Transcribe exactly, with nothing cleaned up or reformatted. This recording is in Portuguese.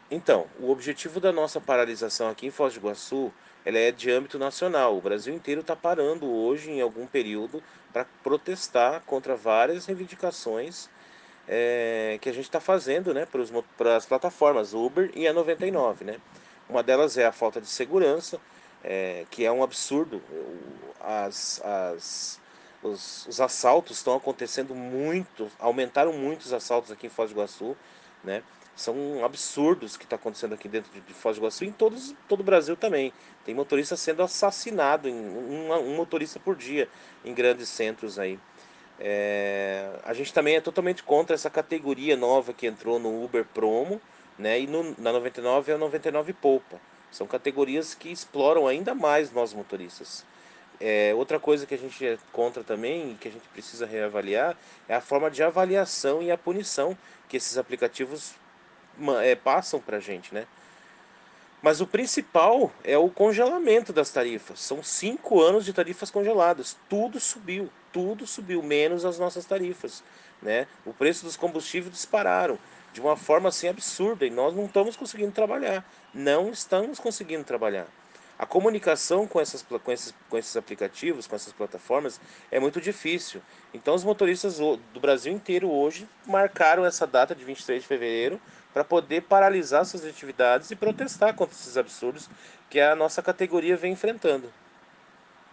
Então, o objetivo da nossa paralisação aqui em Foz do Iguaçu, ela é de âmbito nacional. O Brasil inteiro está parando hoje, em algum período, para protestar contra várias reivindicações eh, que a gente está fazendo, né, para as plataformas Uber e a noventa e nove, né? Uma delas é a falta de segurança, eh, que é um absurdo. O- As, as, os, os assaltos estão acontecendo muito, aumentaram muito os assaltos aqui em Foz do Iguaçu, né? São absurdos que está acontecendo aqui dentro de, de Foz do Iguaçu e em todos, todo o Brasil também. Tem motorista sendo assassinado, em, um, um motorista por dia em grandes centros aí. É, a gente também é totalmente contra essa categoria nova que entrou no Uber Promo, né? E no, na noventa e nove é o noventa e nove Poupa. São categorias que exploram ainda mais nós motoristas. É, outra coisa que a gente é contra também e que a gente precisa reavaliar é a forma de avaliação e a punição que esses aplicativos é, passam para a gente, né? Mas o principal é o congelamento das tarifas. São cinco anos de tarifas congeladas. Tudo subiu, tudo subiu, menos as nossas tarifas, né? O preço dos combustíveis dispararam de uma forma assim absurda e nós não estamos conseguindo trabalhar. Não estamos conseguindo trabalhar. A comunicação com, essas, com, esses, com esses aplicativos, com essas plataformas, é muito difícil. Então, os motoristas do Brasil inteiro hoje marcaram essa data de vinte e três de fevereiro para poder paralisar suas atividades e protestar contra esses absurdos que a nossa categoria vem enfrentando.